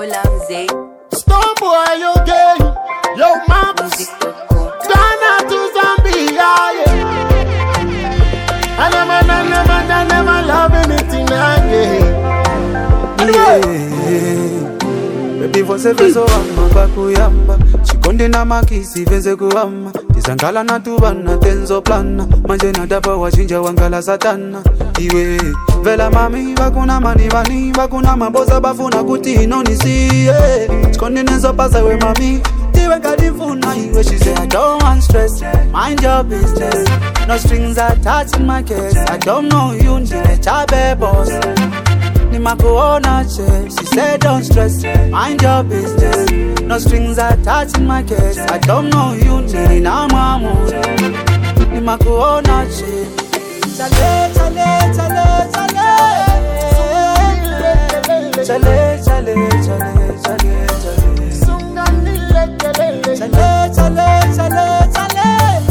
Olamze. Stone boy, you gay. Yo, Maps. Ghana to Zambia, yeah. I never love anything again. Baby vose vezo amma bakuyamba Chikonde na makisi veze kuama Tizangala na tubana tenzo plana Manje na daba wajinja wangala satana Iwe vela mami bakuna mani bakuna maboza bafuna kuti inonisiye Chikonde nenzo pasa we mami Tiwe kadifuna iwe. She say I don't want stress, mind your business. No strings attached in my case. I don't know you, njile chabe boss Nimakuona che, she said don't stress, mind your business. No strings attached in my case. I don't know you, nini na mamu. Nimakuona che. Chale, chale, chale, chale. Chale, chale, chale, chale, chale. Chale, chale, chale, chale.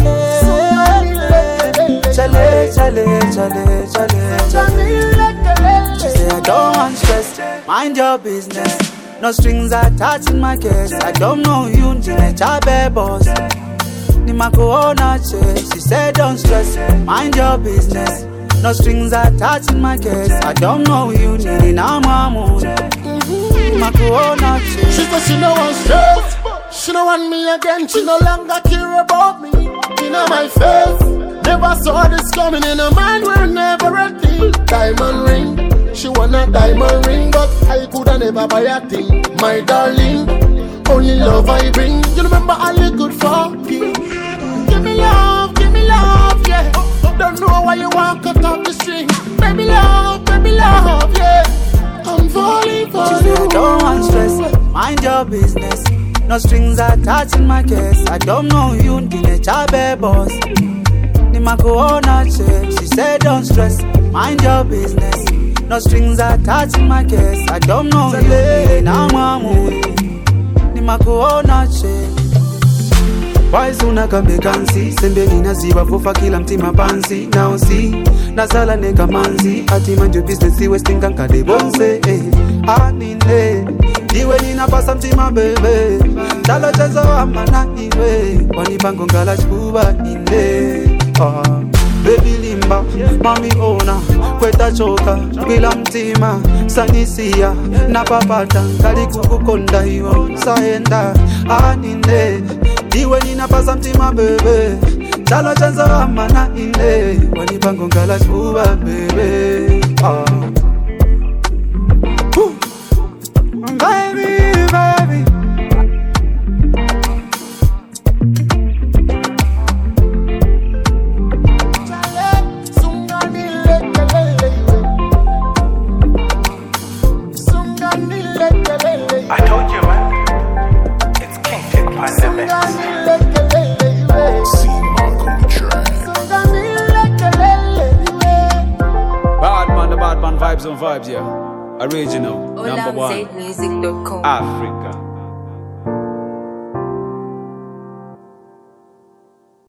Chale, chale, chale, chale, chale. She say I don't want stress, mind your business. No strings attached in my case. I don't know you, njile chabe boss Nimakuona che. She said don't stress, mind your business. No strings attached in my case. I don't know you, nini na mamu. Nimakuona che. She said she no want stress, she no want me again. She no longer care about me. In my face, never saw this coming. In her mind we're never ready. Diamond ring, she want a diamond ring, but I coulda never buy a thing. My darling, only love I bring. You remember all you good for me. Give me love, yeah. Don't know why you want cut off the string. Baby love, yeah. I'm falling for you. She say I don't want stress, mind your business. No strings attached in my case. I don't know you, ndile chabe boss Nimakuona che. She said don't stress, mind your business. No strings attached in my case. I don't know you, nini na mamu. Nimakuona che. Wise unakambe kansi sembe ninaziwa fufa kila mtima pansi. Now see, nasala neka manzi. Ati manjo business iwe stinga nkade bonse Anine, iwe ninapasa mtima bebe. Chalo chezo amana iwe. Wanipango ngala chuba ine Baby limba, mami ona. Kweta choka, bila mtima. Sanisia, napapata. Kali kukukonda hiyo, saenda Anine, iwe ninapasa mtima bebe. Chalo chanzo amana ine. Wanipango ngala chuba bebe Baby, baby. I told you, man. It's King Tip Pandemic. Bad man vibes on vibes, yeah. Original, number one. Olamzemusic.com. Africa.